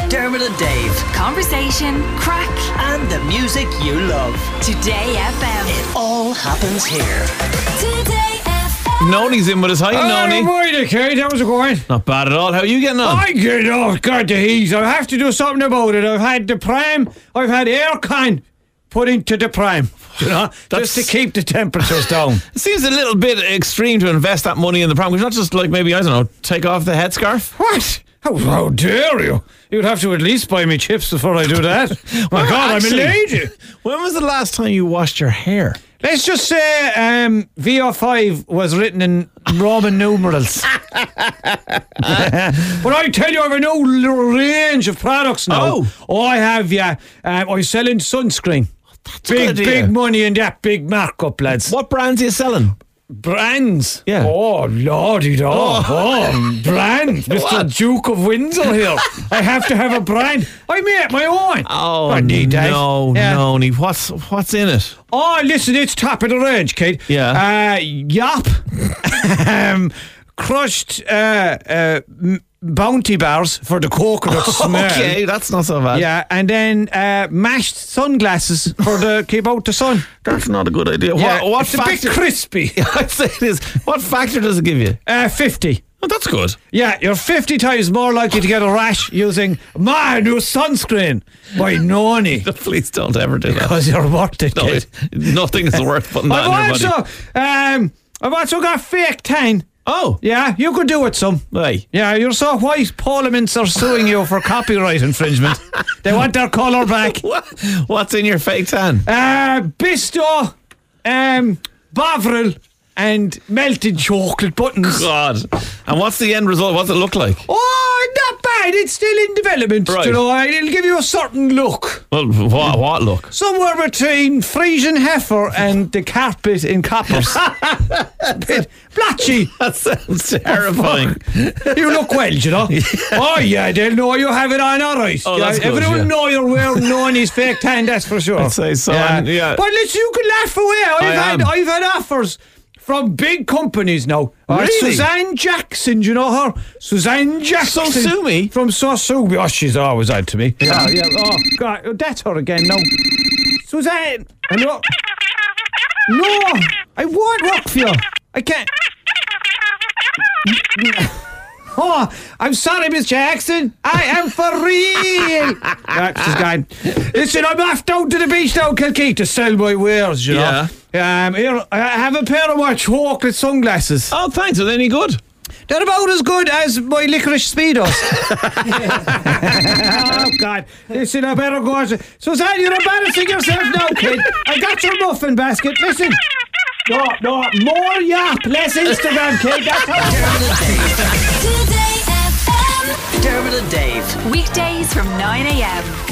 Dermot and Dave. Conversation, crack, And the music you love. Today FM. It all happens here. Today FM. Noni's in with us. Hi, Noni. Morning, Kate. How's it going? Not bad at all. How are you getting on? I get off, God, the heat. I have to do something about it. I've had the pram. I've had aircon put into the pram. You know, just to keep the temperatures down. It seems a little bit extreme to invest that money in the pram. Could you not just, like, maybe, I don't know, take off the headscarf? What? How dare you? You'd have to at least buy me chips before I do that. My Well, God, actually, I'm a lady. When was the last time you washed your hair? Let's just say VO5 was written in Roman numerals. But I tell you, I have a new range of products now. Oh. I have, I'm selling sunscreen. That's a good idea. Big money in that, big markup, lads. What brands are you selling? Brands? Yeah. Oh, lordy do. Oh, brands. Mr. What? Duke of Windsor here. I have to have a brand. I make my own. Oh, I need that. no, Yeah. Noni. What's in it? Oh, listen, it's top of the range, Kate. Yeah. Yop. Crushed Bounty bars for the coconut smell. Okay, that's not so bad. Yeah, and then mashed sunglasses for the keep out the sun. That's not a good idea. Yeah, What it's a bit factor? crispy. I'd say it is. What factor does it give you? 50. Oh, that's good. Yeah, you're 50 times more likely to get a rash using my new sunscreen by Noni. Please don't ever do that. Because you're worth it, No, kid. nothing is worth putting that in your body. I've also got fake tan. Oh, Yeah, you could do it some. right. Yeah, you're so white. Parliaments are suing you for copyright infringement. They want their colour back. What's in your fake tan? Bisto, Bovril, and melted chocolate buttons. God. And what's the end result? What's it look like? Oh, not bad. It's still in development. Right. You know, it'll give you a certain look. Well, what look? Somewhere between Frisian heifer and the carpet in coppers. A bit blotchy. That sounds terrifying. You look well, you know. Oh, yeah, they'll know you have it on all right. Oh, that's good, everyone yeah. know you're wearing Noni's fake tan, that's for sure. I'd say so. Yeah. And, yeah. But listen, you can laugh away. I've had offers from big companies now. Really? Suzanne Jackson, do you know her? Suzanne Jackson. Sosumi? From Sosumi. Oh, she's always on to me. Yeah. Oh, God, that's her again now. Suzanne. No, I won't work for you. I can't. Oh, I'm sorry, Miss Jackson. I am for real. She's gone. Listen, I'm off down to the beach down Kilkee to sell my wares, you know. Here, I have a pair of my chocolate sunglasses. Oh, thanks. Are they any good? They're about as good as my licorice Speedos. Oh, God. Listen, I better go. Suzanne, you're embarrassing yourself now, kid. I got your muffin basket. Listen. No, more yap, less Instagram, kid. That's how. Today FM. Dermot and Dave. Weekdays from 9 a.m.